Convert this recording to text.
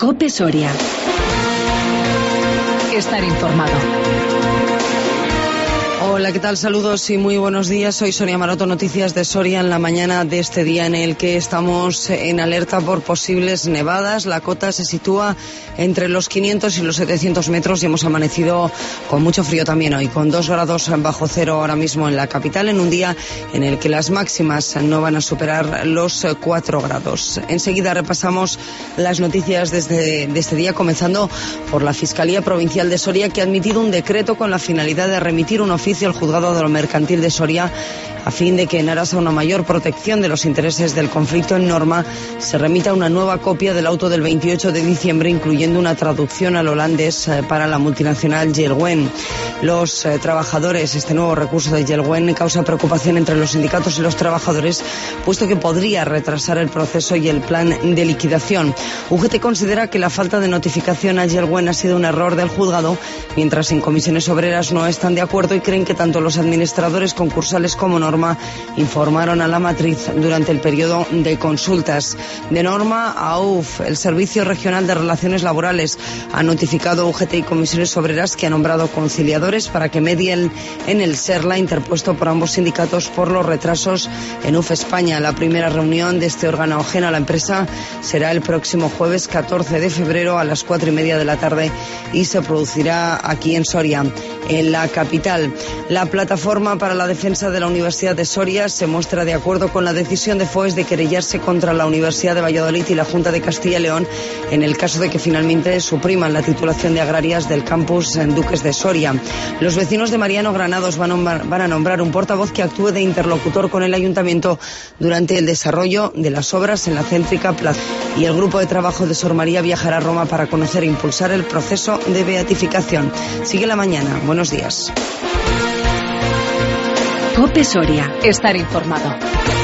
COPE Soria. Estar informado. Hola, ¿qué tal? Saludos y muy buenos días. Soy Sonia Maroto, noticias de Soria en la mañana de este día en el que estamos en alerta por posibles nevadas. La cota se sitúa entre los 500 y los 700 metros y hemos amanecido con mucho frío también hoy, con 2 grados bajo cero ahora mismo en la capital, en un día en el que las máximas no van a superar los 4 grados. Enseguida repasamos las noticias de este día, comenzando por la Fiscalía Provincial de Soria, que ha admitido un decreto con la finalidad de remitir un oficio al Juzgado de lo Mercantil de Soria a fin de que, en aras a una mayor protección de los intereses del conflicto en Norma, se remita una nueva copia del auto del 28 de diciembre, incluyendo una traducción al holandés para la multinacional Yelwen. Los trabajadores, este nuevo recurso de Yelwen causa preocupación entre los sindicatos y los trabajadores, puesto que podría retrasar el proceso y el plan de liquidación. UGT considera que la falta de notificación a Yelwen ha sido un error del juzgado, mientras en comisiones obreras no están de acuerdo y creen que tanto los administradores concursales como Norma informaron a la matriz durante el periodo de consultas. De Norma a UF, el Servicio Regional de Relaciones Laborales ha notificado a UGT y comisiones obreras que ha nombrado conciliadores para que medien en el SERLA interpuesto por ambos sindicatos por los retrasos en UF España. La primera reunión de este órgano ajeno a la empresa será el próximo jueves 14 de febrero a las 4:30 de la tarde y se producirá aquí en Soria, en la capital. La Plataforma para la Defensa de la Universidad de Soria se muestra de acuerdo con la decisión de FOES de querellarse contra la Universidad de Valladolid y la Junta de Castilla y León en el caso de que finalmente supriman la titulación de agrarias del campus en Duques de Soria. Los vecinos de Mariano Granados van a nombrar un portavoz que actúe de interlocutor con el ayuntamiento durante el desarrollo de las obras en la céntrica plaza. Y el grupo de trabajo de Sor María viajará a Roma para conocer e impulsar el proceso de beatificación. Sigue la mañana. Buenos días. COPE Soria. Estar informado.